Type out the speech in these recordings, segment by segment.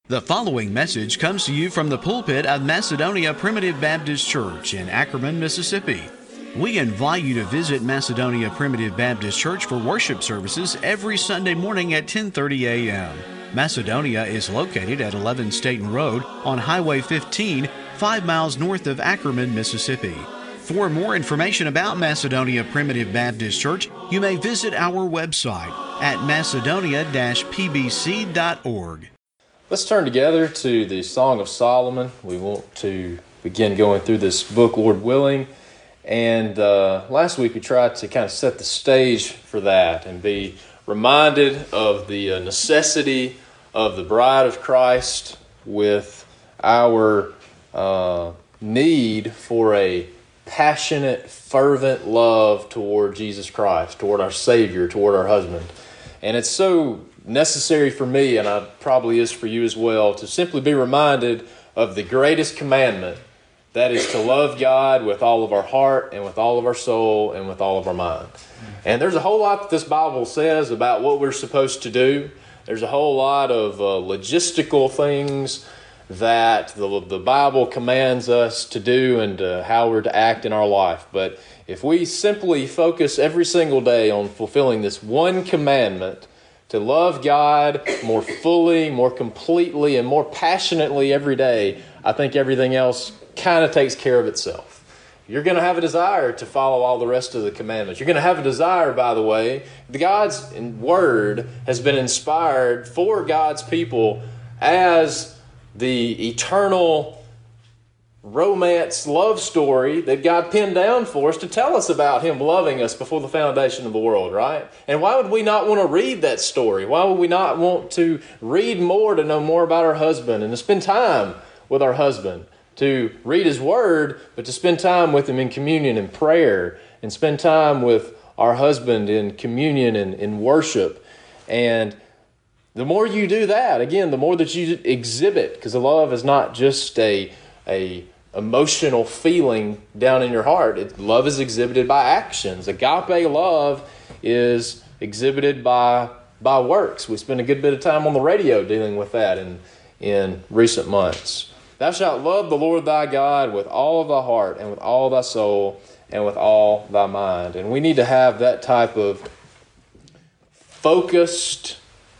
The following message comes to you from the pulpit of Macedonia Primitive Baptist Church in Ackerman, Mississippi. We invite you to visit Macedonia Primitive Baptist Church for worship services every Sunday morning at 10:30 a.m. Macedonia is located at 11 Staten Road on Highway 15, 5 miles north of Ackerman, Mississippi. For more information about Macedonia Primitive Baptist Church, you may visit our website at macedonia-pbc.org. Let's turn together to the Song of Solomon. We want to begin going through this book, Lord willing. And last week we tried to kind of set the stage for that and be reminded of the necessity of the bride of Christ with our need for a passionate, fervent love toward Jesus Christ, toward our Savior, toward our husband. And it's so necessary for me, and it probably is for you as well, to simply be reminded of the greatest commandment, that is to love God with all of our heart and with all of our soul and with all of our mind. And there's a whole lot that this Bible says about what we're supposed to do. There's a whole lot of logistical things that the Bible commands us to do and how we're to act in our life. But if we simply focus every single day on fulfilling this one commandment, to love God more fully, more completely, and more passionately every day, I think everything else kind of takes care of itself. You're going to have a desire to follow all the rest of the commandments. You're going to have a desire, by the way. God's Word has been inspired for God's people as the eternal romance love story that God pinned down for us to tell us about Him loving us before the foundation of the world, right? And why would we not want to read that story? Why would we not want to read more to know more about our husband and to spend time with our husband, to read His Word, but to spend time with Him in communion and prayer, and spend time with our husband in communion and in worship. And the more you do that, again, the more that you exhibit, because love is not just a emotional feeling down in your heart. Love is exhibited by actions. Agape love is exhibited by works. We spent a good bit of time on the radio dealing with that in recent months. Thou shalt love the Lord thy God with all of thy heart and with all thy soul and with all thy mind. And we need to have that type of focused,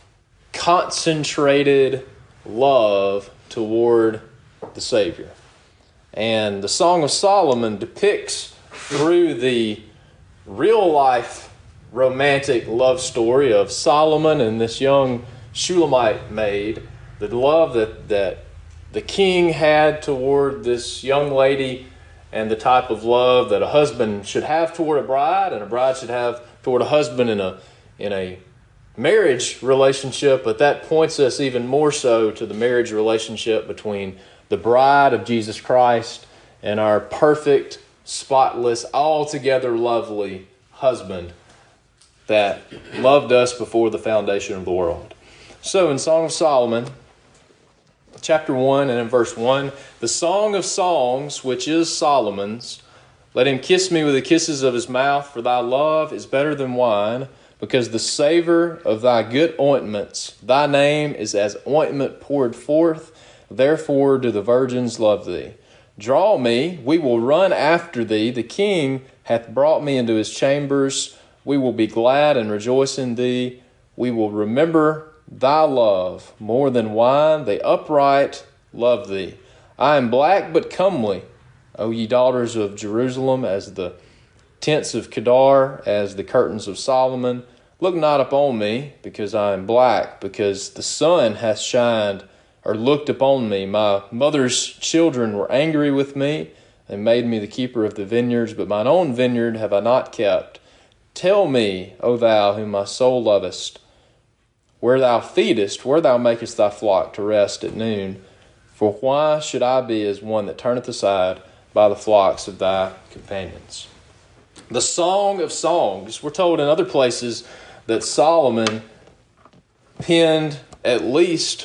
concentrated love toward the Savior. And the Song of Solomon depicts through the real-life romantic love story of Solomon and this young Shulamite maid, the love that the king had toward this young lady, and the type of love that a husband should have toward a bride, and a bride should have toward a husband in a marriage relationship. But that points us even more so to the marriage relationship between the bride of Jesus Christ and our perfect, spotless, altogether lovely husband that loved us before the foundation of the world. So in Song of Solomon, chapter 1 and in verse 1, the Song of Songs, which is Solomon's, let him kiss me with the kisses of his mouth, for thy love is better than wine, because the savor of thy good ointments, thy name is as ointment poured forth. Therefore do the virgins love thee. Draw me, we will run after thee. The king hath brought me into his chambers. We will be glad and rejoice in thee. We will remember thy love more than wine. The upright love thee. I am black but comely, O ye daughters of Jerusalem, as the tents of Kedar, as the curtains of Solomon. Look not upon me, because I am black, because the sun hath shined or looked upon me. My mother's children were angry with me, and made me the keeper of the vineyards, but mine own vineyard have I not kept. Tell me, O thou whom my soul lovest, where thou feedest, where thou makest thy flock to rest at noon. For why should I be as one that turneth aside by the flocks of thy companions? The Song of Songs. We're told in other places that Solomon penned at least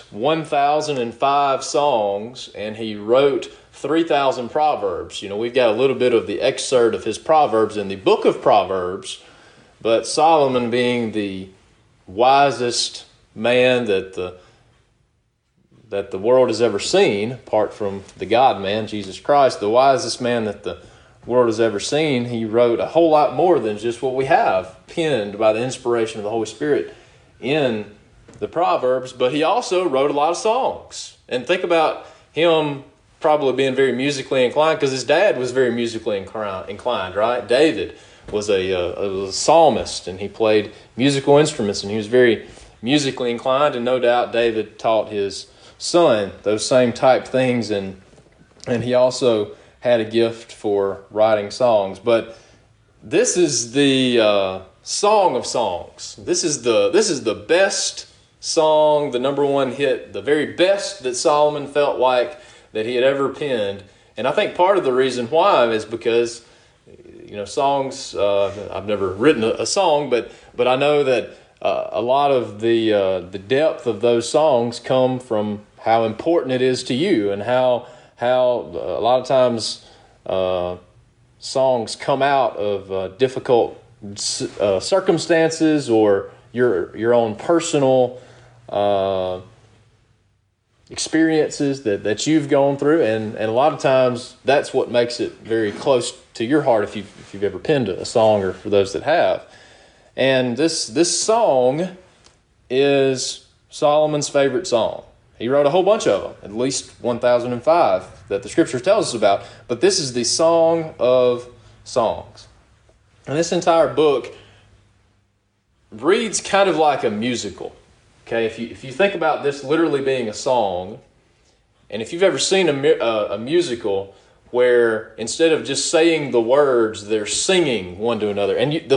1,005 songs, and he wrote 3,000 proverbs. We've got a little bit of the excerpt of his proverbs in the book of Proverbs, but Solomon, being the wisest man that the that the world has ever seen, apart from the God-man, Jesus Christ, the wisest man that the world has ever seen. He wrote a whole lot more than just what we have penned by the inspiration of the Holy Spirit in the Proverbs, but he also wrote a lot of songs. And think about him probably being very musically inclined, because his dad was very musically inclined, right? David was a psalmist, and he played musical instruments, and he was very musically inclined, and no doubt David taught his son those same type things, and he also had a gift for writing songs. But this is the Song of Songs. This is the best song, the number one hit, the very best that Solomon felt like that he had ever penned. And I think part of the reason why is because, songs, I've never written a song, but I know that a lot of the depth of those songs come from how important it is to you, and how a lot of times songs come out of difficult circumstances, or your own personal experiences that you've gone through, and a lot of times that's what makes it very close to your heart if you've ever penned a song, or for those that have. And this song is Solomon's favorite song. He wrote a whole bunch of them, at least 1,005 that the Scripture tells us about. But this is the Song of Songs. And this entire book reads kind of like a musical. Okay, if you think about this literally being a song, and if you've ever seen a musical where instead of just saying the words, they're singing one to another, and the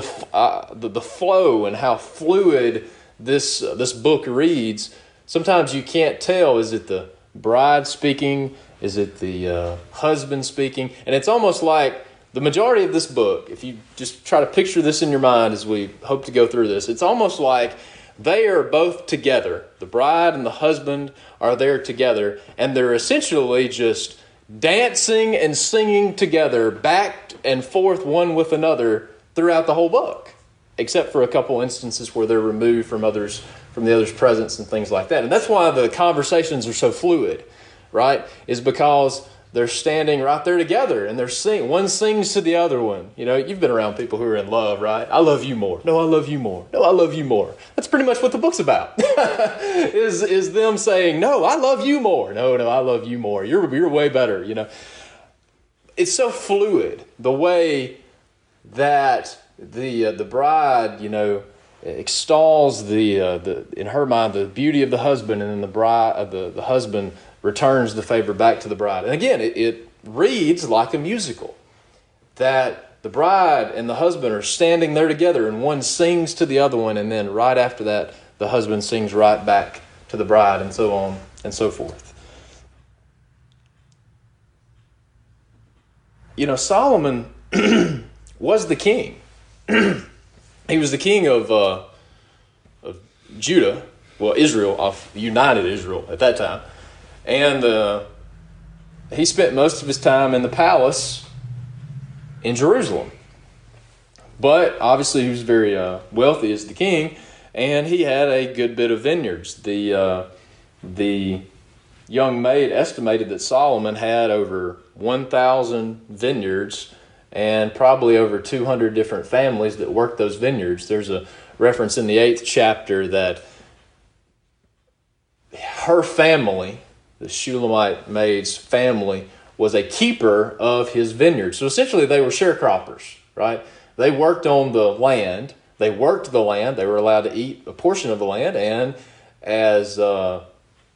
flow and how fluid this book reads. Sometimes you can't tell, is it the bride speaking? Is it the husband speaking? And it's almost like the majority of this book, if you just try to picture this in your mind as we hope to go through this, it's almost like they are both together. The bride and the husband are there together, and they're essentially just dancing and singing together, back and forth one with another throughout the whole book, except for a couple instances where they're removed from the other's presence and things like that. And that's why the conversations are so fluid, right? Is because they're standing right there together, and they're singing. One sings to the other one. You've been around people who are in love, right? I love you more. No, I love you more. No, I love you more. That's pretty much what the book's about. is them saying, no, I love you more. No, I love you more. You're way better. It's so fluid, the way that the bride, extols in her mind the beauty of the husband, and then the husband returns the favor back to the bride. And again, it reads like a musical, that the bride and the husband are standing there together, and one sings to the other one, and then right after that, the husband sings right back to the bride, and so on and so forth. Solomon was the king. He was the king of Judah, Israel, of united Israel at that time. And he spent most of his time in the palace in Jerusalem. But obviously he was very wealthy as the king, and he had a good bit of vineyards. The young maid estimated that Solomon had over 1,000 vineyards, and probably over 200 different families that worked those vineyards. There's a reference in the 8th chapter that her family, the Shulamite maid's family, was a keeper of his vineyard. So essentially they were sharecroppers, right? They worked on the land. They worked the land. They were allowed to eat a portion of the land, and as a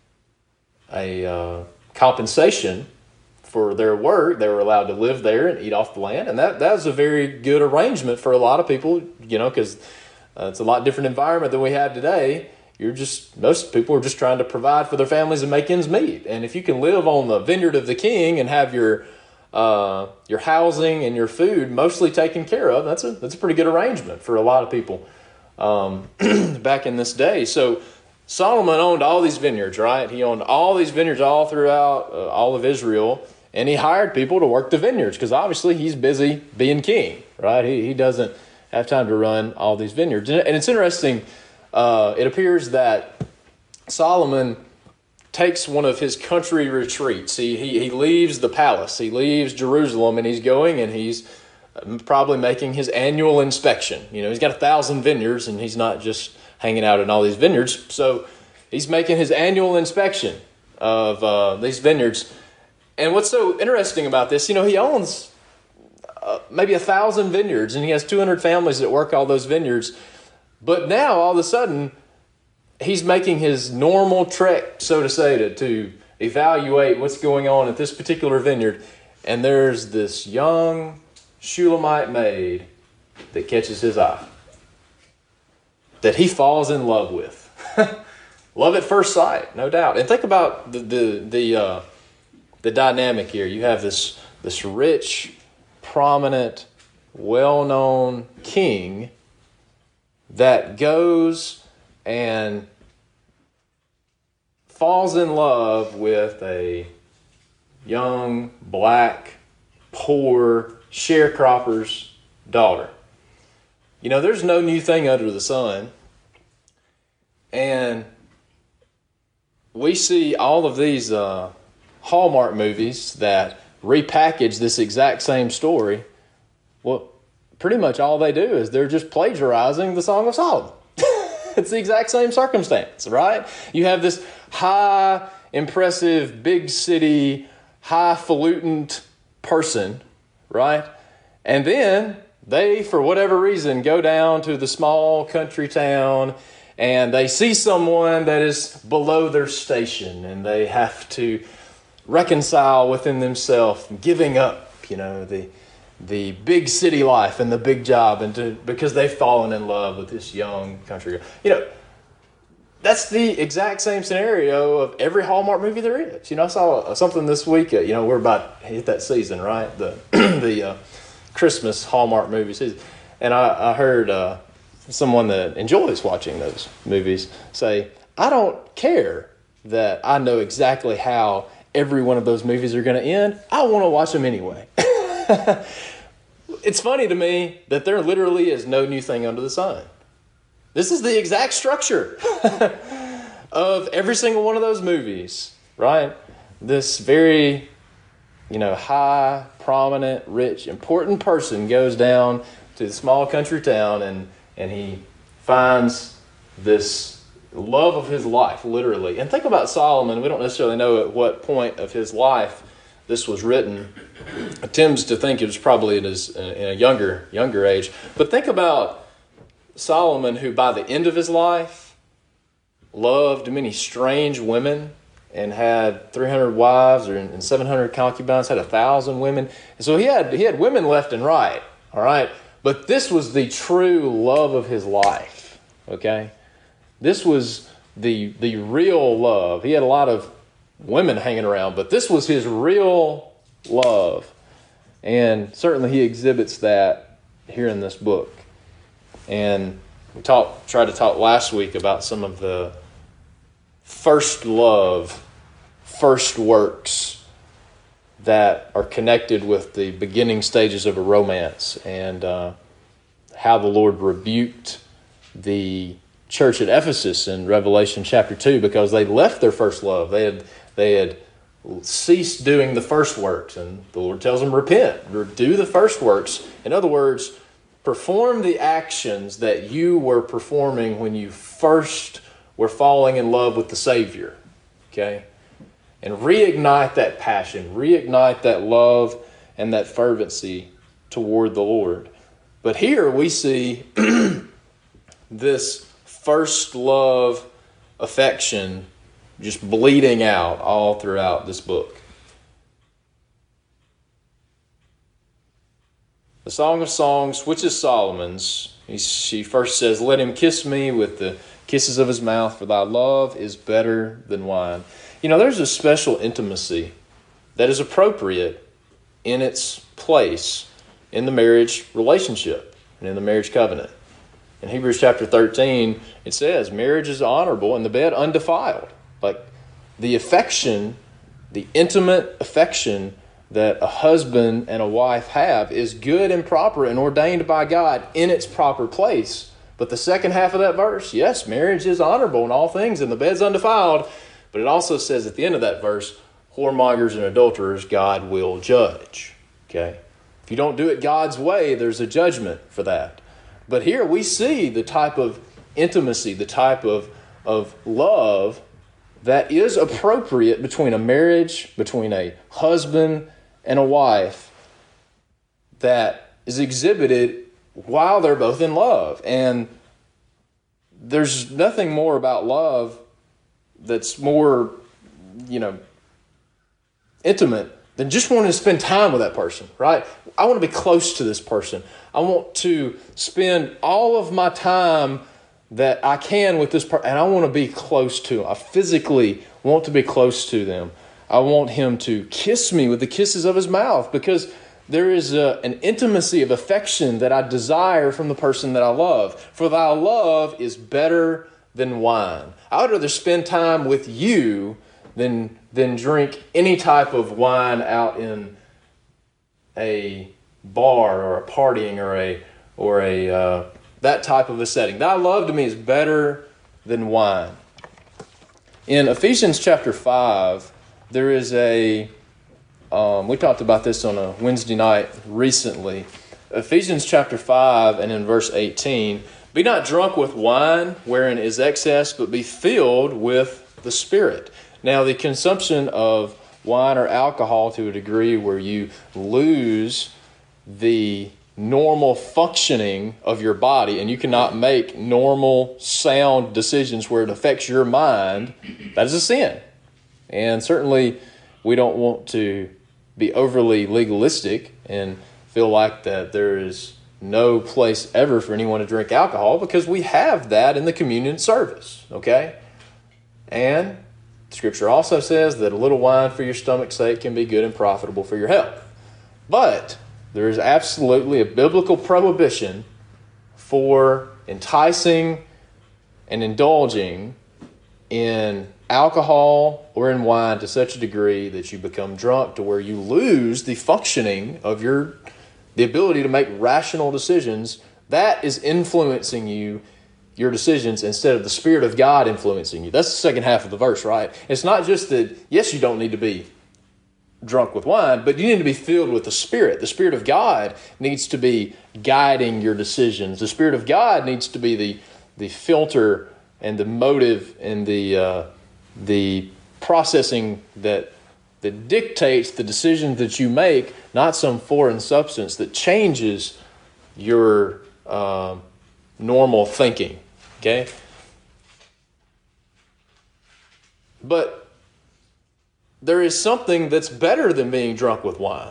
compensation for their work, they were allowed to live there and eat off the land. And that was a very good arrangement for a lot of people, because it's a lot different environment than we have today. Most people are just trying to provide for their families and make ends meet. And if you can live on the vineyard of the king and have your housing and your food mostly taken care of, that's a pretty good arrangement for a lot of people back in this day. So Solomon owned all these vineyards, right? He owned all these vineyards all throughout all of Israel, and he hired people to work the vineyards because obviously he's busy being king, right? He doesn't have time to run all these vineyards. And it's interesting, it appears that Solomon takes one of his country retreats. He leaves the palace. He leaves Jerusalem, and he's going, and he's probably making his annual inspection. He's got 1,000 vineyards, and he's not just hanging out in all these vineyards. So he's making his annual inspection of these vineyards. And what's so interesting about this, he owns maybe 1,000 vineyards, and he has 200 families that work all those vineyards. But now, all of a sudden, he's making his normal trek, so to say, to evaluate what's going on at this particular vineyard. And there's this young Shulamite maid that catches his eye, that he falls in love with. Love at first sight, no doubt. And think about the dynamic here. You have this rich, prominent, well-known king that goes and falls in love with a young, black, poor sharecropper's daughter. There's no new thing under the sun. And we see all of these Hallmark movies that repackage this exact same story. Well, pretty much all they do is they're just plagiarizing the Song of Solomon. It's the exact same circumstance, right? You have this high, impressive, big city, highfalutin person, right? And then they, for whatever reason, go down to the small country town and they see someone that is below their station, and they have to reconcile within themselves, giving up, the big city life and the big job, because they've fallen in love with this young country girl. That's the exact same scenario of every Hallmark movie there is. I saw something this week. We're about to hit that season, right? The Christmas Hallmark movie season, and I heard someone that enjoys watching those movies say, "I don't care that I know exactly how every one of those movies are going to end. I want to watch them anyway." It's funny to me that there literally is no new thing under the sun. This is the exact structure of every single one of those movies, right? This very, high, prominent, rich, important person goes down to the small country town and he finds this love of his life, literally. And think about Solomon. We don't necessarily know at what point of his life this was written. I tend to think it was probably in a younger age. But think about Solomon, who by the end of his life loved many strange women and had 300 wives and 700 concubines, had 1,000 women. And so he had women left and right, all right? But this was the true love of his life, okay? This was the real love. He had a lot of women hanging around, but this was his real love. And certainly he exhibits that here in this book. And we tried to talk last week about some of the first love, first works that are connected with the beginning stages of a romance, and how the Lord rebuked the church at Ephesus in Revelation chapter 2 because they left their first love. They had ceased doing the first works, and the Lord tells them, repent, or do the first works. In other words, perform the actions that you were performing when you first were falling in love with the Savior, okay? And reignite that passion, reignite that love and that fervency toward the Lord. But here we see this first love affection just bleeding out all throughout this book. The Song of Songs, which is Solomon's, she first says, "Let him kiss me with the kisses of his mouth, for thy love is better than wine." There's a special intimacy that is appropriate in its place in the marriage relationship and in the marriage covenant. In Hebrews chapter 13, it says, marriage is honorable and the bed undefiled. Like the affection, the intimate affection that a husband and a wife have is good and proper and ordained by God in its proper place. But the second half of that verse, yes, marriage is honorable in all things and the bed's undefiled. But it also says at the end of that verse, whoremongers and adulterers God will judge. Okay? If you don't do it God's way, there's a judgment for that. But here we see the type of intimacy, the type of love that is appropriate between a marriage, between a husband and a wife, that is exhibited while they're both in love. And there's nothing more about love that's more, intimate than just wanting to spend time with that person, right? I want to be close to this person. I want to spend all of my time that I can with this person, and I want to be close to them. I physically want to be close to them. I want him to kiss me with the kisses of his mouth, because there is an intimacy of affection that I desire from the person that I love. For thy love is better than wine. I would rather spend time with you than drink any type of wine out in a bar or a partying or a that type of a setting. Thy love to me is better than wine. In Ephesians chapter 5, there is we talked about this on a Wednesday night recently. Ephesians chapter 5 and in verse 18, be not drunk with wine wherein is excess, but be filled with the Spirit. Now, the consumption of wine or alcohol to a degree where you lose the normal functioning of your body and you cannot make normal sound decisions where it affects your mind, that is a sin. And certainly we don't want to be overly legalistic and feel like that there is no place ever for anyone to drink alcohol, because we have that in the communion service, okay? And Scripture also says that a little wine for your stomach's sake can be good and profitable for your health. But there is absolutely a biblical prohibition for enticing and indulging in alcohol or in wine to such a degree that you become drunk to where you lose the functioning of the ability to make rational decisions. That is influencing your decisions instead of the Spirit of God influencing you. That's the second half of the verse, right? It's not just that, yes, you don't need to be drunk with wine, but you need to be filled with the Spirit. The Spirit of God needs to be guiding your decisions. The Spirit of God needs to be the filter and the motive and the processing that dictates the decisions that you make, not some foreign substance that changes your normal thinking. Okay? But there is something that's better than being drunk with wine.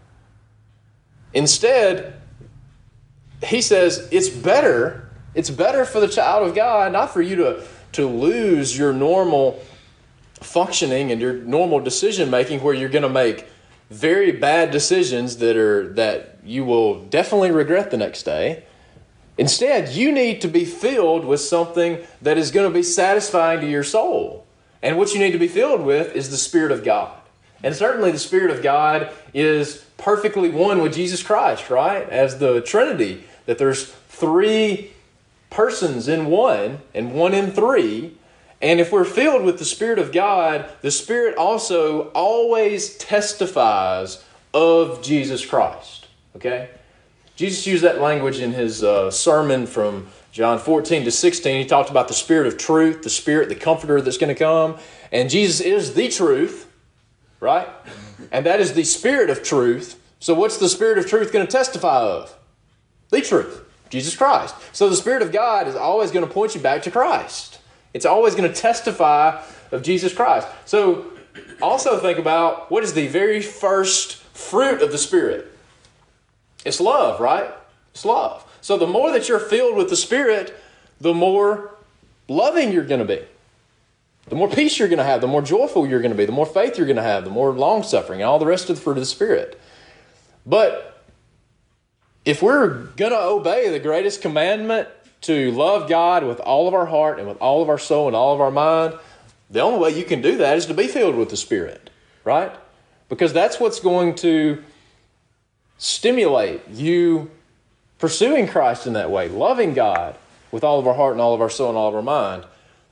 Instead, he says it's better for the child of God, not for you to lose your normal functioning and your normal decision making, where you're going to make very bad decisions that you will definitely regret the next day. Instead, you need to be filled with something that is going to be satisfying to your soul. And what you need to be filled with is the Spirit of God. And certainly the Spirit of God is perfectly one with Jesus Christ, right? As the Trinity, that there's three persons in one and one in three. And if we're filled with the Spirit of God, the Spirit also always testifies of Jesus Christ. Okay? Jesus used that language in his sermon from John 14 to 16. He talked about the Spirit of truth, the Spirit, the Comforter that's going to come. And Jesus is the truth, right? And that is the Spirit of truth. So what's the Spirit of truth going to testify of? The truth, Jesus Christ. So the Spirit of God is always going to point you back to Christ. It's always going to testify of Jesus Christ. So also think about, what is the very first fruit of the Spirit? It's love, right? It's love. So the more that you're filled with the Spirit, the more loving you're going to be. The more peace you're going to have, the more joyful you're going to be, the more faith you're going to have, the more long-suffering, and all the rest of the fruit of the Spirit. But if we're going to obey the greatest commandment, to love God with all of our heart and with all of our soul and all of our mind, the only way you can do that is to be filled with the Spirit, right? Because that's what's going to stimulate you pursuing Christ in that way, loving God with all of our heart and all of our soul and all of our mind. But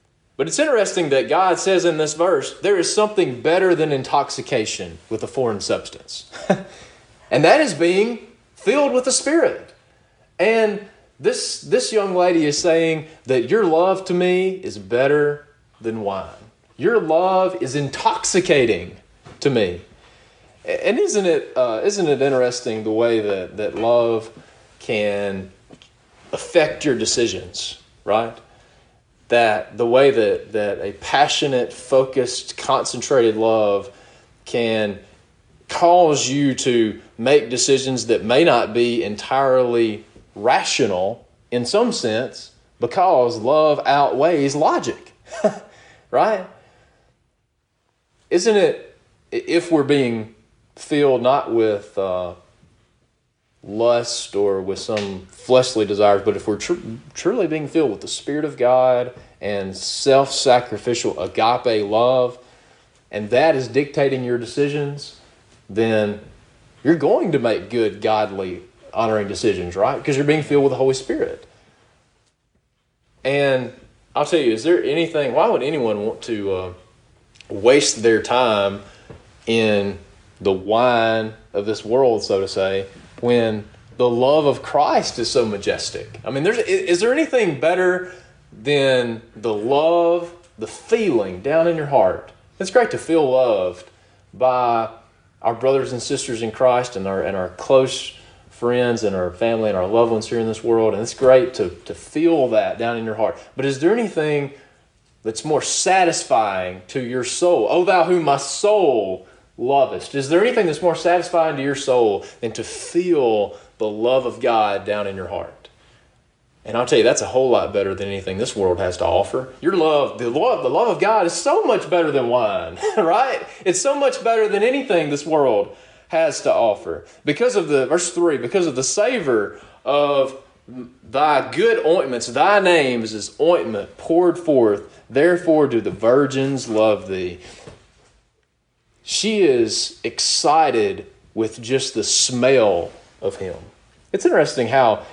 But it's interesting that God says in this verse, there is something better than intoxication with a foreign substance. And that is being filled with the Spirit. And this young lady is saying that your love to me is better than wine. Your love is intoxicating to me. And isn't it interesting the way that love can affect your decisions, right? That the way that a passionate, focused, concentrated love can cause you to make decisions that may not be entirely rational in some sense, because love outweighs logic, right? Isn't it, if we're being filled not with lust or with some fleshly desires, but if we're truly being filled with the Spirit of God and self-sacrificial agape love, and that is dictating your decisions, then you're going to make good, godly, honoring decisions, right? Because you're being filled with the Holy Spirit. And I'll tell you, is there anything, why would anyone want to waste their time in the wine of this world, so to say, when the love of Christ is so majestic? I mean, is there anything better than the love, the feeling down in your heart? It's great to feel loved by our brothers and sisters in Christ and our close friends and our family and our loved ones here in this world. And it's great to feel that down in your heart. But is there anything that's more satisfying to your soul? O thou whom my soul lovest. Is there anything that's more satisfying to your soul than to feel the love of God down in your heart? And I'll tell you, that's a whole lot better than anything this world has to offer. Your love, the love of God is so much better than wine, right? It's so much better than anything this world has to offer. Because of verse 3, because of the savor of thy good ointments, thy name is as ointment poured forth, therefore do the virgins love thee. She is excited with just the smell of him. It's interesting how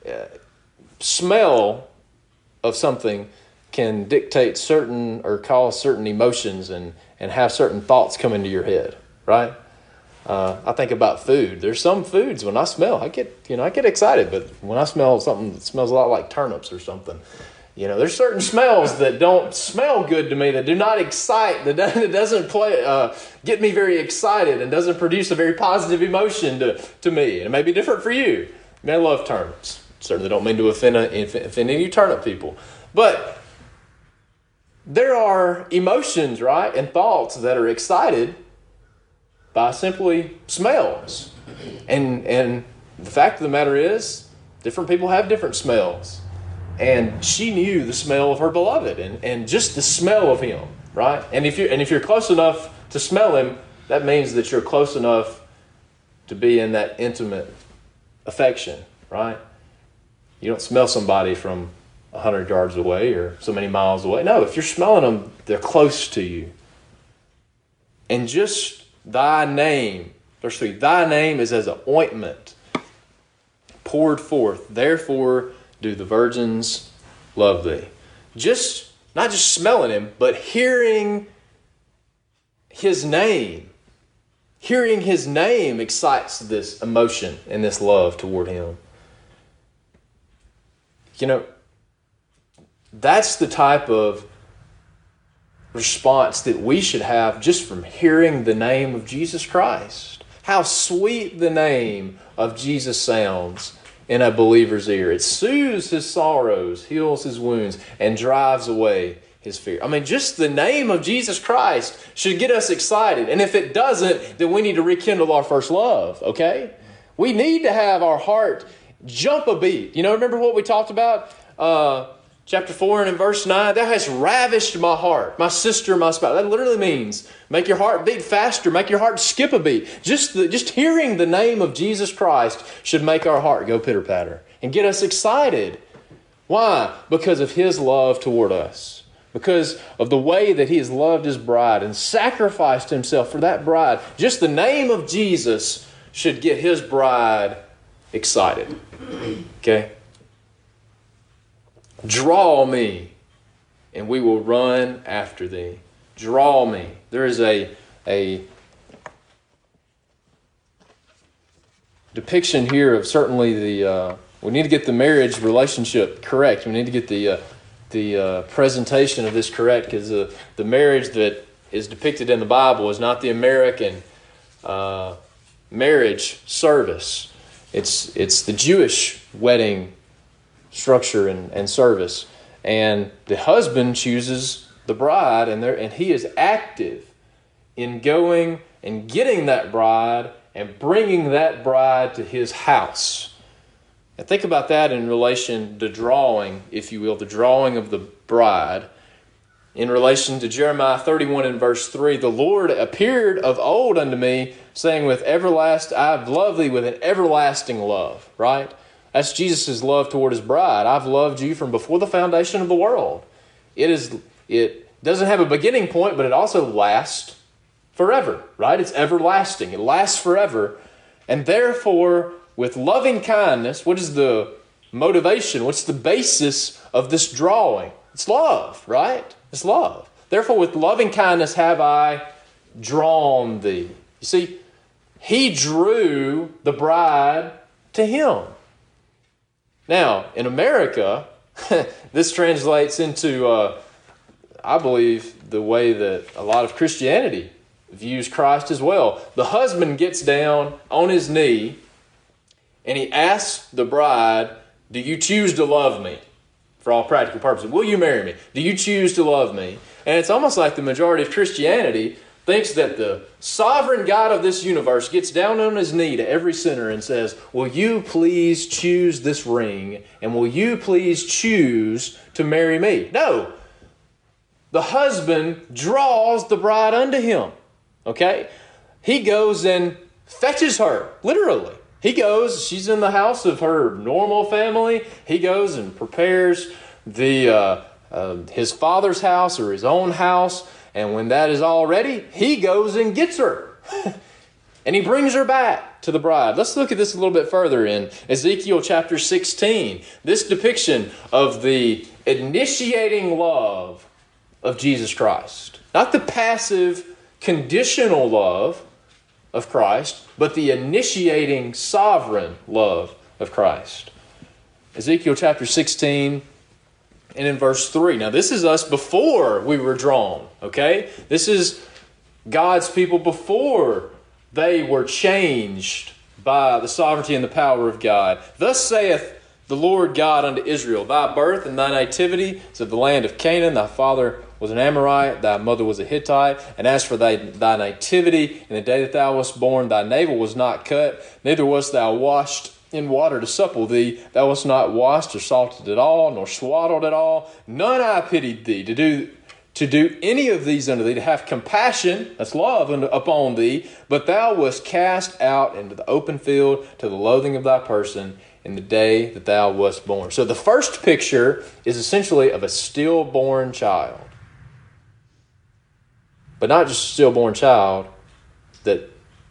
smell of something can dictate certain or cause certain emotions and have certain thoughts come into your head, right? I think about food. There's some foods when I smell, I get excited, but when I smell something that smells a lot like turnips or something, there's certain smells that don't smell good to me, that do not excite, that doesn't get me very excited and doesn't produce a very positive emotion to me. And it may be different for you. I mean, I love turnips. Certainly don't mean to offend any turnip people. But there are emotions, right, and thoughts that are excited by simply smells. And the fact of the matter is, different people have different smells. And she knew the smell of her beloved and just the smell of him, right? And if you're close enough to smell him, that means that you're close enough to be in that intimate affection, right? You don't smell somebody from 100 yards away or so many miles away. No, if you're smelling them, they're close to you. And just thy name, verse 3, thy name is as an ointment poured forth. Therefore do the virgins love thee. Not just smelling him, but hearing his name. Hearing his name excites this emotion and this love toward him. That's the type of response that we should have just from hearing the name of Jesus Christ. How sweet the name of Jesus sounds in a believer's ear. It soothes his sorrows, heals his wounds, and drives away his fear. I mean, just the name of Jesus Christ should get us excited. And if it doesn't, then we need to rekindle our first love, okay? We need to have our heart jump a beat. Remember what we talked about? Chapter 4 and in verse 9, thou hast ravished my heart, my sister, my spouse. That literally means make your heart beat faster, make your heart skip a beat. Just hearing the name of Jesus Christ should make our heart go pitter-patter and get us excited. Why? Because of his love toward us. Because of the way that he has loved his bride and sacrificed himself for that bride. Just the name of Jesus should get his bride excited. Okay? Draw me and we will run after thee. Draw me. There is a depiction here of certainly we need to get the marriage relationship correct. We need to get the presentation of this correct, because the marriage that is depicted in the Bible is not the American marriage service. It's the Jewish wedding structure and service. And the husband chooses the bride, and he is active in going and getting that bride and bringing that bride to his house. And think about that in relation to drawing, if you will, the drawing of the bride. In relation to Jeremiah 31 and verse 3, the Lord appeared of old unto me, saying, I have loved thee with an everlasting love. Right? That's Jesus' love toward his bride. I've loved you from before the foundation of the world. It doesn't have a beginning point, but it also lasts forever. Right? It's everlasting. It lasts forever. And therefore, with loving kindness, what is the motivation? What's the basis of this drawing? It's love, right? It's love. Therefore, with loving kindness have I drawn thee. You see, he drew the bride to him. Now, in America, this translates into, I believe, the way that a lot of Christianity views Christ as well. The husband gets down on his knee and he asks the bride, do you choose to love me? For all practical purposes, will you marry me? Do you choose to love me? And it's almost like the majority of Christianity thinks that the sovereign God of this universe gets down on his knee to every sinner and says, will you please choose this ring? And will you please choose to marry me? No. The husband draws the bride unto him. Okay? He goes and fetches her, literally. He goes, she's in the house of her normal family. He goes and prepares his father's house or his own house. And when that is all ready, he goes and gets her. And he brings her back to the bride. Let's look at this a little bit further in Ezekiel chapter 16. This depiction of the initiating love of Jesus Christ. Not the passive, conditional love of Christ, but the initiating sovereign love of Christ. Ezekiel chapter 16 and in verse 3. Now this is us before we were drawn, okay? This is God's people before they were changed by the sovereignty and the power of God. Thus saith the Lord God unto Israel, thy birth and thy nativity is of the land of Canaan, thy father was an Amorite, thy mother was a Hittite, and as for thy nativity, in the day that thou wast born, thy navel was not cut, neither wast thou washed in water to supple thee, thou wast not washed or salted at all, nor swaddled at all. None I pitied thee to do any of these unto thee, to have compassion, that's love, upon thee, but thou wast cast out into the open field to the loathing of thy person in the day that thou wast born. So the first picture is essentially of a stillborn child. But not just a stillborn child that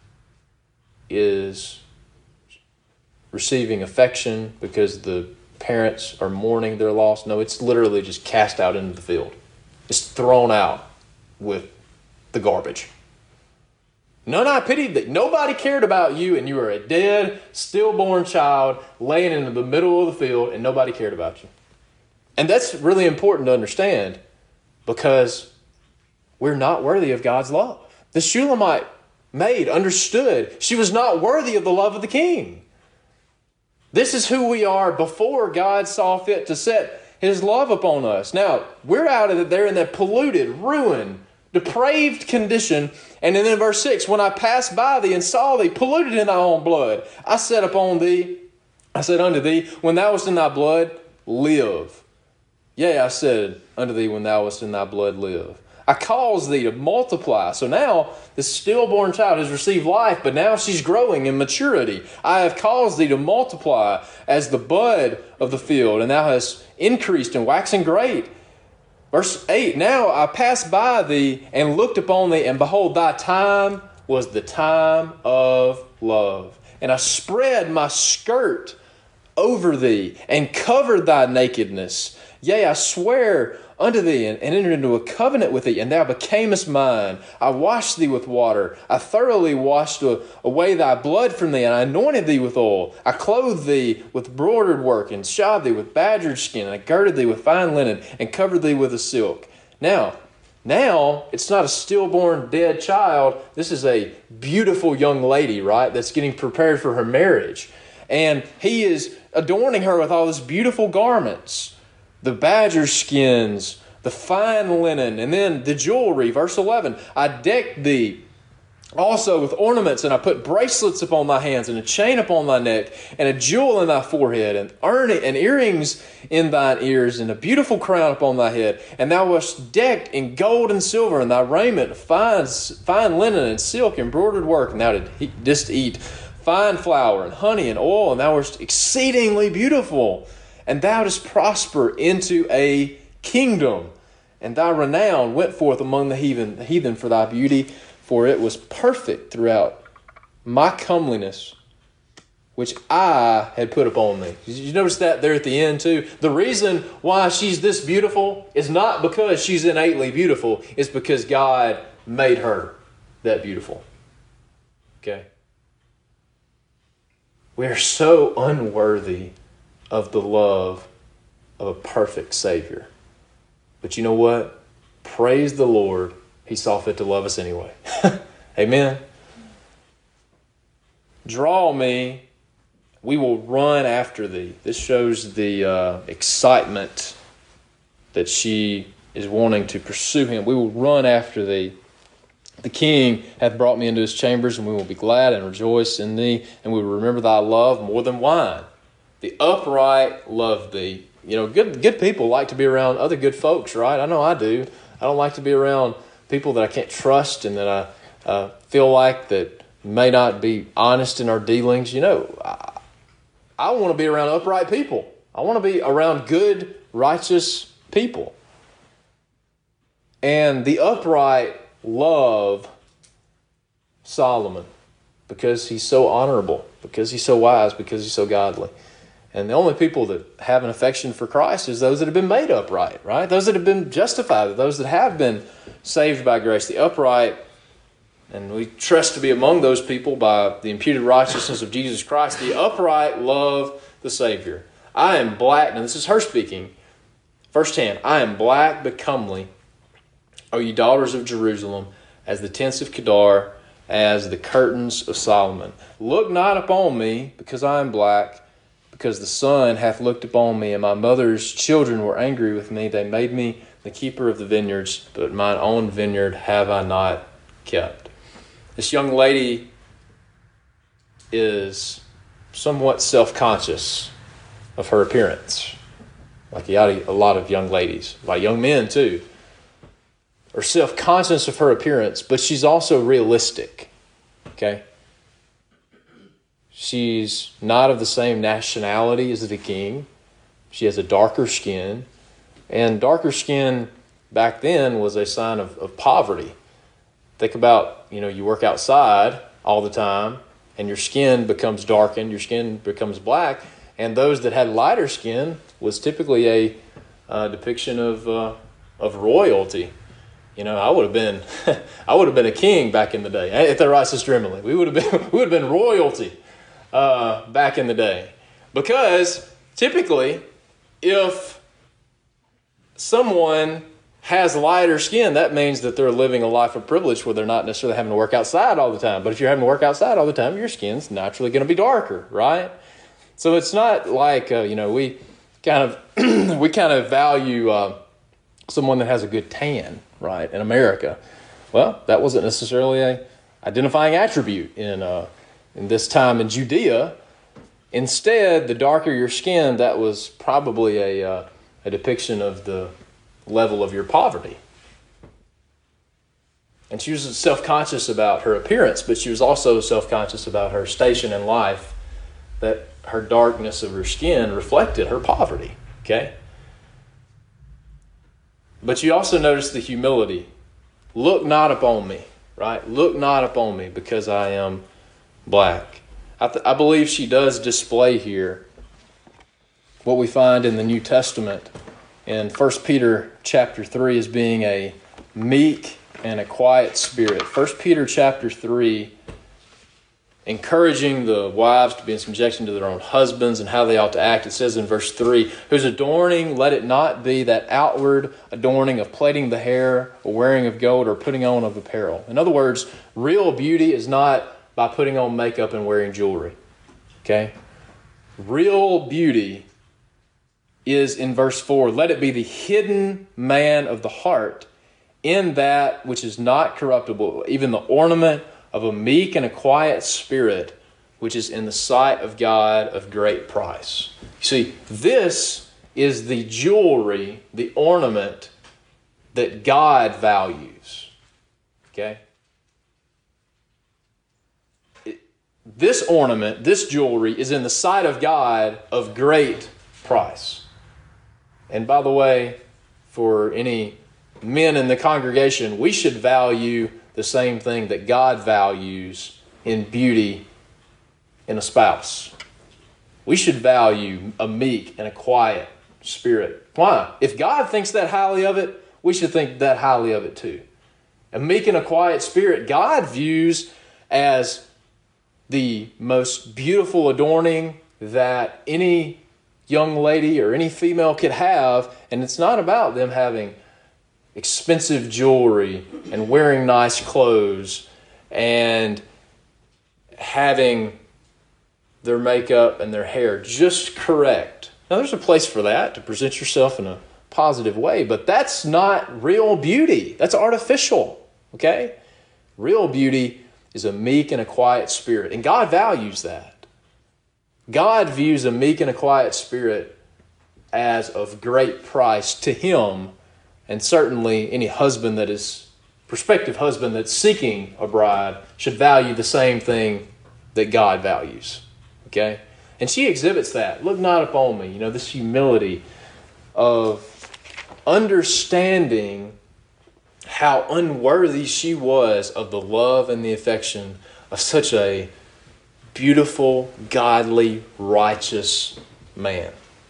is receiving affection because the parents are mourning their loss. No, it's literally just cast out into the field. It's thrown out with the garbage. None I pitied thee. Nobody cared about you, and you were a dead, stillborn child laying in the middle of the field, and nobody cared about you. And that's really important to understand, because we're not worthy of God's love. The Shulamite maid understood she was not worthy of the love of the king. This is who we are before God saw fit to set his love upon us. Now, we're out of it there in that polluted, ruined, depraved condition. And then in verse 6, when I passed by thee and saw thee polluted in thy own blood, I said unto thee, when thou wast in thy blood, live. Yea, I said unto thee, when thou wast in thy blood, live. I caused thee to multiply. So now this stillborn child has received life, but now she's growing in maturity. I have caused thee to multiply as the bud of the field, and thou hast increased and waxen great. Verse 8, now I passed by thee and looked upon thee, and behold, thy time was the time of love. And I spread my skirt over thee and covered thy nakedness. Yea, I swear unto thee, and entered into a covenant with thee, and thou becamest mine. I washed thee with water. I thoroughly washed away thy blood from thee, and I anointed thee with oil. I clothed thee with broidered work, and shod thee with badger skin, and I girded thee with fine linen, and covered thee with a silk. Now, it's not a stillborn dead child. This is a beautiful young lady, right, that's getting prepared for her marriage. And he is adorning her with all these beautiful garments. The badger skins, the fine linen, and then the jewelry. Verse 11, I decked thee also with ornaments, and I put bracelets upon thy hands, and a chain upon thy neck, and a jewel in thy forehead, and earrings in thine ears, and a beautiful crown upon thy head. And thou wast decked in gold and silver, and thy raiment fine linen and silk and embroidered work. And thou didst eat fine flour and honey and oil, and thou wast exceedingly beautiful. And thou didst prosper into a kingdom, and thy renown went forth among the heathen for thy beauty, for it was perfect throughout my comeliness, which I had put upon thee. Did you notice that there at the end too? The reason why she's this beautiful is not because she's innately beautiful. It's because God made her that beautiful. Okay? We are so unworthy of the love of a perfect Savior. But you know what? Praise the Lord. He saw fit to love us anyway. Amen. Draw me, we will run after thee. This shows the excitement that she is wanting to pursue him. We will run after thee. The King hath brought me into his chambers, and we will be glad and rejoice in thee, and we will remember thy love more than wine. The upright love thee. You know, good people like to be around other good folks, right? I know I do. I don't like to be around people that I can't trust and that I feel like that may not be honest in our dealings. You know, I want to be around upright people. I want to be around good, righteous people. And the upright love Solomon because he's so honorable, because he's so wise, because he's so godly. And the only people that have an affection for Christ is those that have been made upright, right? Those that have been justified, those that have been saved by grace. The upright, and we trust to be among those people by the imputed righteousness of Jesus Christ. The upright love the Savior. I am black, and this is her speaking, firsthand. I am black but comely, O ye daughters of Jerusalem, as the tents of Kedar, as the curtains of Solomon. Look not upon me, because I am black, because the sun hath looked upon me, and my mother's children were angry with me. They made me the keeper of the vineyards, but mine own vineyard have I not kept. This young lady is somewhat self-conscious of her appearance, like a lot of young ladies, a lot of young men too, are self-conscious of her appearance, but she's also realistic, okay? She's not of the same nationality as the king. She has a darker skin. And darker skin back then was a sign of poverty. Think about, you work outside all the time and your skin becomes darkened, your skin becomes black. And those that had lighter skin was typically a depiction of royalty. I would have been a king back in the day. At the Rice Dremley, we would have been royalty. Back in the day. Because typically, if someone has lighter skin, that means that they're living a life of privilege where they're not necessarily having to work outside all the time. But if you're having to work outside all the time, your skin's naturally going to be darker, right? So it's not like, we kind of value someone that has a good tan, right, in America. Well, that wasn't necessarily an identifying attribute in this time in Judea. Instead, the darker your skin, that was probably a depiction of the level of your poverty. And she was self-conscious about her appearance, but she was also self-conscious about her station in life, that her darkness of her skin reflected her poverty, okay? But you also notice the humility. Look not upon me, right? Look not upon me, because I am black. I believe she does display here what we find in the New Testament in 1 Peter chapter 3 as being a meek and a quiet spirit. 1 Peter chapter 3, encouraging the wives to be in subjection to their own husbands and how they ought to act. It says in verse 3, whose adorning, let it not be that outward adorning of plaiting the hair or wearing of gold or putting on of apparel. In other words, real beauty is not by putting on makeup and wearing jewelry. Okay? Real beauty is in verse 4, let it be the hidden man of the heart in that which is not corruptible, even the ornament of a meek and a quiet spirit, which is in the sight of God of great price. You see, this is the jewelry, the ornament that God values. Okay? This ornament, this jewelry, is in the sight of God of great price. And by the way, for any men in the congregation, we should value the same thing that God values in beauty in a spouse. We should value a meek and a quiet spirit. Why? If God thinks that highly of it, we should think that highly of it too. A meek and a quiet spirit, God views as the most beautiful adorning that any young lady or any female could have, and it's not about them having expensive jewelry and wearing nice clothes and having their makeup and their hair just correct. Now, there's a place for that, to present yourself in a positive way, but that's not real beauty. That's artificial, okay? Real beauty is a meek and a quiet spirit, and God values that. God views a meek and a quiet spirit as of great price to Him, and certainly any husband that is, prospective husband that's seeking a bride should value the same thing that God values. Okay? And she exhibits that. Look not upon me. This humility of understanding how unworthy she was of the love and the affection of such a beautiful, godly, righteous man.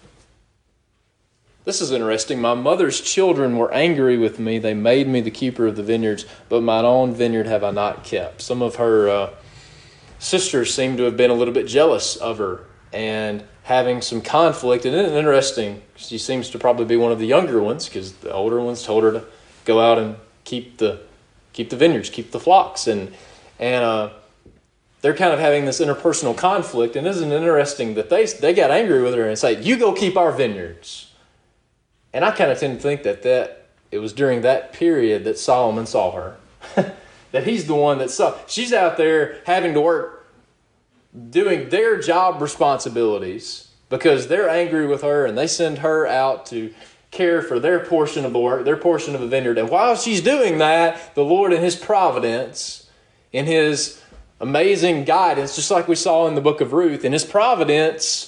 This is interesting. My mother's children were angry with me. They made me the keeper of the vineyards, but mine own vineyard have I not kept. Some of her sisters seem to have been a little bit jealous of her and having some conflict. And it's interesting, she seems to probably be one of the younger ones, because the older ones told her to go out and keep the vineyards, keep the flocks. And they're kind of having this interpersonal conflict. And isn't it interesting that they got angry with her and say, you go keep our vineyards. And I kind of tend to think that it was during that period that Solomon saw her. That he's the one that saw. She's out there having to work, doing their job responsibilities because they're angry with her and they send her out to care for their portion of the work, their portion of the vineyard. And while she's doing that, the Lord in His providence, in His amazing guidance, just like we saw in the book of Ruth, in His providence,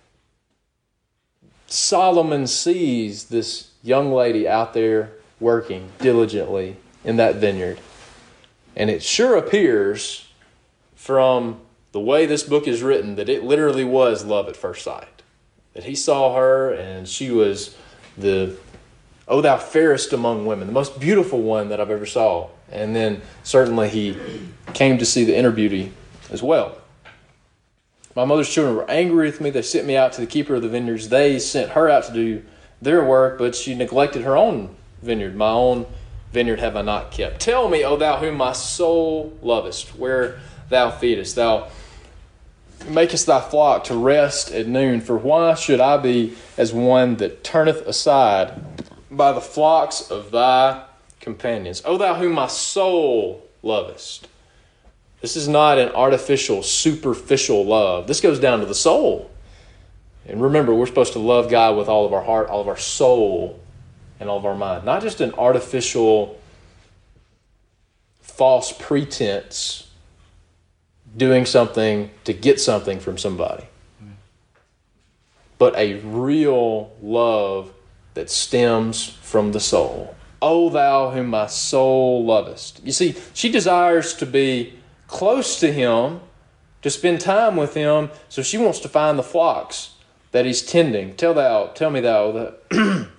Solomon sees this young lady out there working diligently in that vineyard. And it sure appears from the way this book is written that it literally was love at first sight. That he saw her and she was thou fairest among women, the most beautiful one that I've ever saw. And then certainly he came to see the inner beauty as well. My mother's children were angry with me. They sent me out to the keeper of the vineyards. They sent her out to do their work, but she neglected her own vineyard. My own vineyard have I not kept. Tell me, O thou whom my soul lovest, where thou feedest. Thou makest thy flock to rest at noon. For why should I be as one that turneth aside by the flocks of thy companions? O thou whom my soul lovest. This is not an artificial, superficial love. This goes down to the soul. And remember, we're supposed to love God with all of our heart, all of our soul, and all of our mind. Not just an artificial, false pretense doing something to get something from somebody. But a real love that stems from the soul. O thou whom my soul lovest. You see, she desires to be close to him, to spend time with him, so she wants to find the flocks that he's tending. Tell me thou that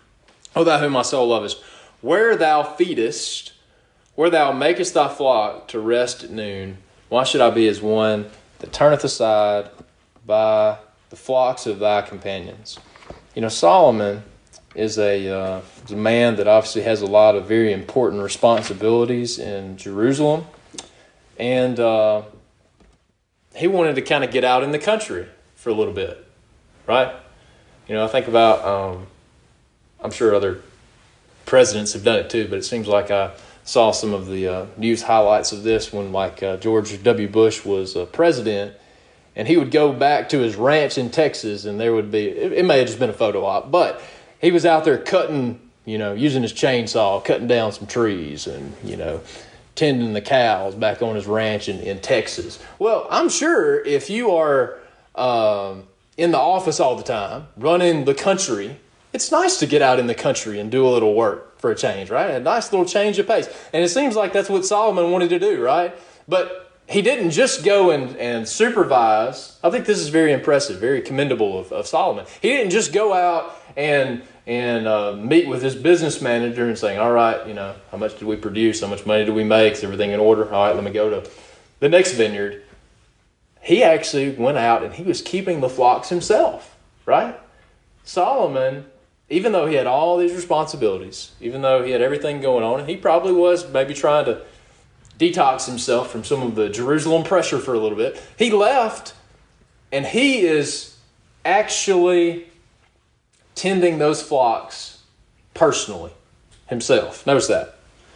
O thou whom my soul lovest, where thou feedest, where thou makest thy flock to rest at noon, why should I be as one that turneth aside by the flocks of thy companions? You know, Solomon is a man that obviously has a lot of very important responsibilities in Jerusalem. And he wanted to kind of get out in the country for a little bit, right? You know, I think about, I'm sure other presidents have done it too, but it seems like I saw some of the news highlights of this when George W. Bush was president, and he would go back to his ranch in Texas, and there would be, it may have just been a photo op, but he was out there cutting, using his chainsaw, cutting down some trees and, tending the cows back on his ranch in Texas. Well, I'm sure if you are in the office all the time, running the country, it's nice to get out in the country and do a little work for a change, right? A nice little change of pace. And it seems like that's what Solomon wanted to do, right? But he didn't just go and supervise. I think this is very impressive, very commendable of Solomon. He didn't just go out and meet with his business manager and saying, all right, how much did we produce? How much money did we make? Is everything in order? All right, let me go to the next vineyard. He actually went out and he was keeping the flocks himself, right? Solomon, even though he had all these responsibilities, even though he had everything going on, and he probably was maybe trying to detox himself from some of the Jerusalem pressure for a little bit, he left and he is actually tending those flocks personally himself. Notice that.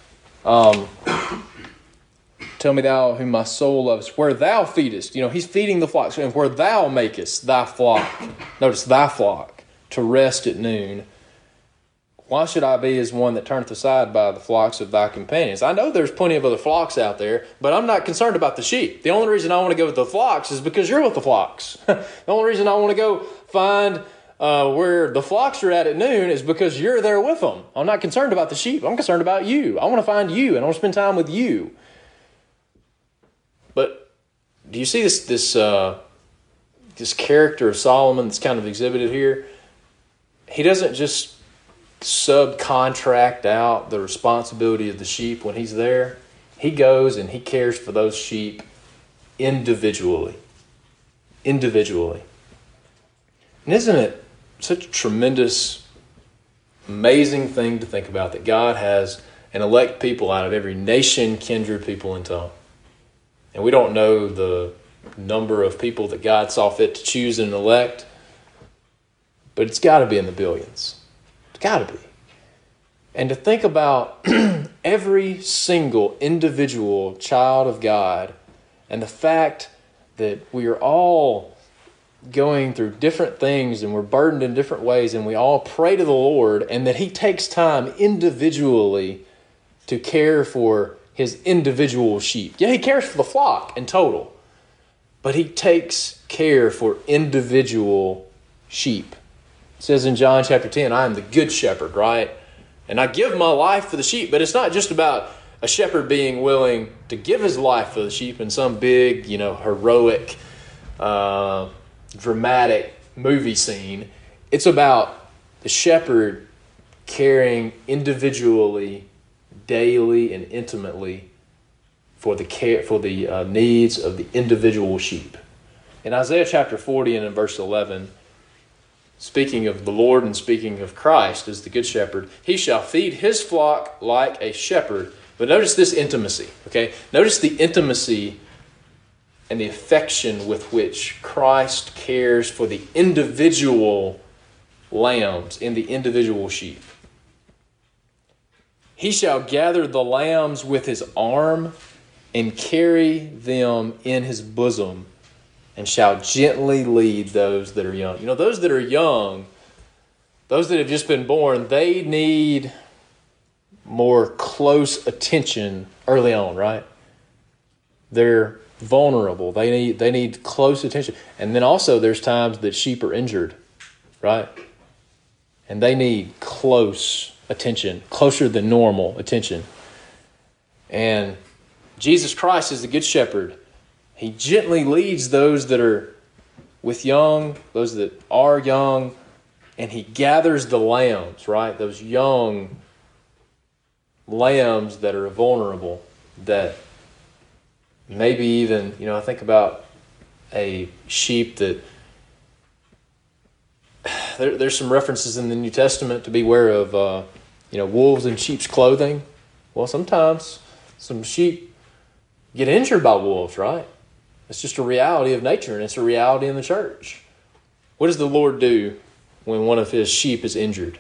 Tell me thou whom my soul loves, where thou feedest. He's feeding the flocks. And where thou makest thy flock, notice thy flock, to rest at noon. Why should I be as one that turneth aside by the flocks of thy companions? I know there's plenty of other flocks out there, but I'm not concerned about the sheep. The only reason I want to go with the flocks is because you're with the flocks. The only reason I want to go find where the flocks are at noon is because you're there with them. I'm not concerned about the sheep. I'm concerned about you. I want to find you, and I want to spend time with you. But do you see this character of Solomon that's kind of exhibited here? He doesn't just subcontract out the responsibility of the sheep when he's there. He goes and he cares for those sheep individually. And isn't it such a tremendous, amazing thing to think about that God has and elect people out of every nation, kindred, people, and tongue? And we don't know the number of people that God saw fit to choose and elect, but it's got to be in the billions. It's got to be. And to think about every single individual child of God and the fact that we are all going through different things and we're burdened in different ways and we all pray to the Lord, and that He takes time individually to care for His individual sheep. Yeah, He cares for the flock in total, but He takes care for individual sheep. It says in John chapter 10, I am the good shepherd, right? And I give my life for the sheep. But it's not just about a shepherd being willing to give his life for the sheep in some big, heroic, dramatic movie scene. It's about the shepherd caring individually, daily, and intimately for the needs of the individual sheep. In Isaiah chapter 40 and in verse 11, speaking of the Lord and speaking of Christ as the good shepherd, He shall feed His flock like a shepherd. But notice this intimacy, okay? Notice the intimacy and the affection with which Christ cares for the individual lambs and the individual sheep. He shall gather the lambs with His arm and carry them in His bosom, and shall gently lead those that are young. Those that are young, those that have just been born, they need more close attention early on, right? They're vulnerable. They need close attention. And then also there's times that sheep are injured, right? And they need close attention, closer than normal attention. And Jesus Christ is the good shepherd. He gently leads those that are with young, those that are young, and he gathers the lambs, right? Those young lambs that are vulnerable, that maybe even, I think about a sheep that there's some references in the New Testament to beware of, wolves in sheep's clothing. Well, sometimes some sheep get injured by wolves, right? It's just a reality of nature, and it's a reality in the church. What does the Lord do when one of his sheep is injured?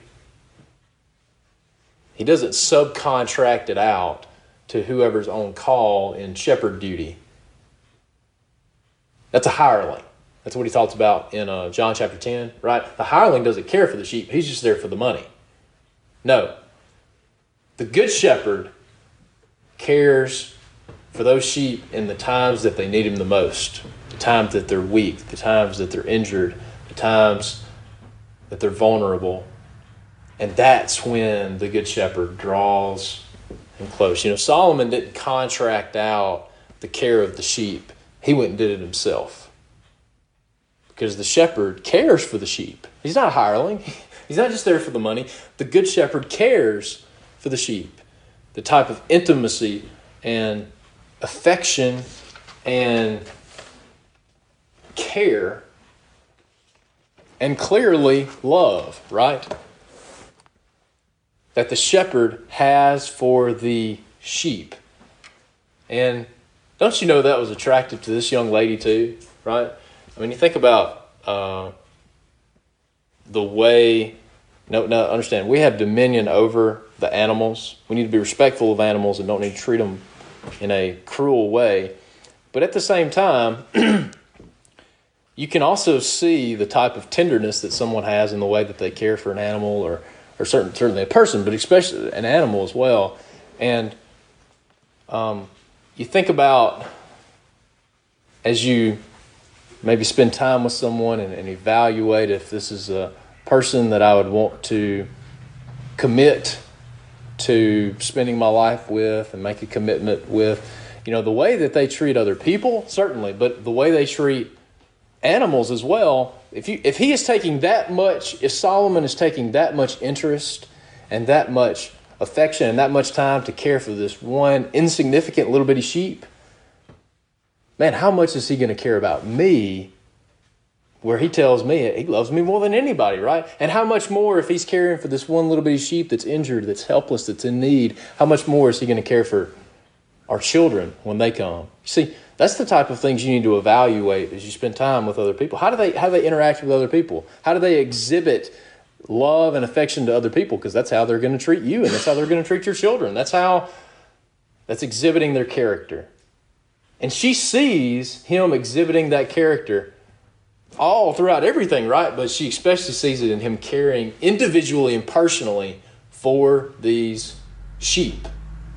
He doesn't subcontract it out to whoever's on call in shepherd duty. That's a hireling. That's what he talks about in John chapter 10, right? The hireling doesn't care for the sheep. He's just there for the money. No. The good shepherd cares for those sheep in the times that they need him the most, the times that they're weak, the times that they're injured, the times that they're vulnerable. And that's when the good shepherd draws him close. Solomon didn't contract out the care of the sheep. He went and did it himself. Because the shepherd cares for the sheep. He's not a hireling. He's not just there for the money. The good shepherd cares for the sheep. The type of intimacy and affection and care and clearly love, right? That the shepherd has for the sheep. And don't you know that was attractive to this young lady too, right? I mean, you think about the way, understand, we have dominion over the animals. We need to be respectful of animals and don't need to treat them in a cruel way. But at the same time, you can also see the type of tenderness that someone has in the way that they care for an animal or certainly a person, but especially an animal as well. And you think about, as you maybe spend time with someone and evaluate if this is a person that I would want to commit to spending my life with and make a commitment with. The way that they treat other people, certainly, but the way they treat animals as well. If Solomon is taking that much interest and that much affection and that much time to care for this one insignificant little bitty sheep, man, how much is he going to care about me, where he tells me he loves me more than anybody, right? And how much more if he's caring for this one little bitty sheep that's injured, that's helpless, that's in need, how much more is he going to care for our children when they come? You see, that's the type of things you need to evaluate as you spend time with other people. How do they interact with other people? How do they exhibit love and affection to other people? Because that's how they're going to treat you, and that's how they're going to treat your children. That's exhibiting their character. And she sees him exhibiting that character all throughout everything, right? But she especially sees it in him caring individually and personally for these sheep.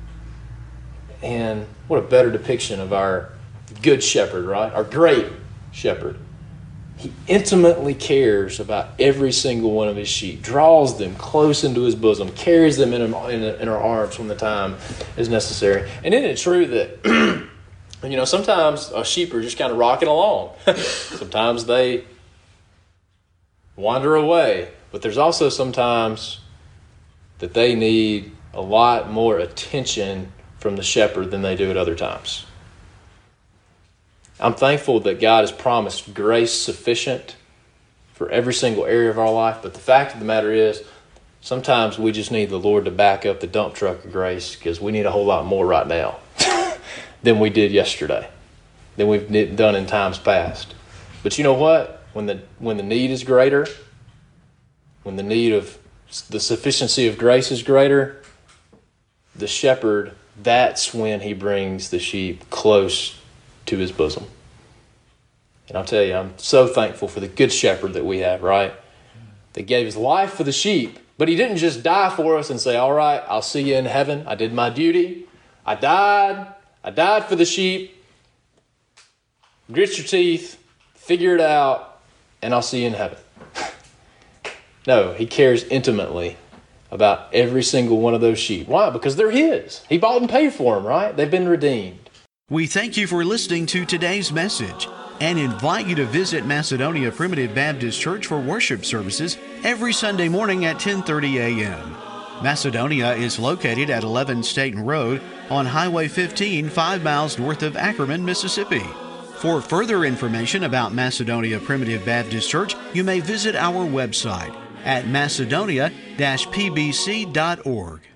And what a better depiction of our good shepherd, right? Our great shepherd. He intimately cares about every single one of his sheep, draws them close into his bosom, carries them in our arms when the time is necessary. And isn't it true that sometimes sheep are just kind of rocking along. Sometimes they wander away. But there's also sometimes that they need a lot more attention from the shepherd than they do at other times. I'm thankful that God has promised grace sufficient for every single area of our life. But the fact of the matter is, sometimes we just need the Lord to back up the dump truck of grace because we need a whole lot more right now than we did yesterday, than we've done in times past. But you know what? When the need is greater, when the need of the sufficiency of grace is greater, the shepherd, that's when he brings the sheep close to his bosom. And I'll tell you, I'm so thankful for the good shepherd that we have, right? That gave his life for the sheep, but he didn't just die for us and say, all right, I'll see you in heaven. I did my duty. I died for the sheep. Grit your teeth, figure it out, and I'll see you in heaven. No, he cares intimately about every single one of those sheep. Why? Because they're his. He bought and paid for them, right? They've been redeemed. We thank you for listening to today's message. and invite you to visit Macedonia Primitive Baptist Church for worship services every Sunday morning at 10:30 a.m. Macedonia is located at 11 Staten Road on Highway 15, 5 miles north of Ackerman, Mississippi. For further information about Macedonia Primitive Baptist Church, you may visit our website at macedonia-pbc.org.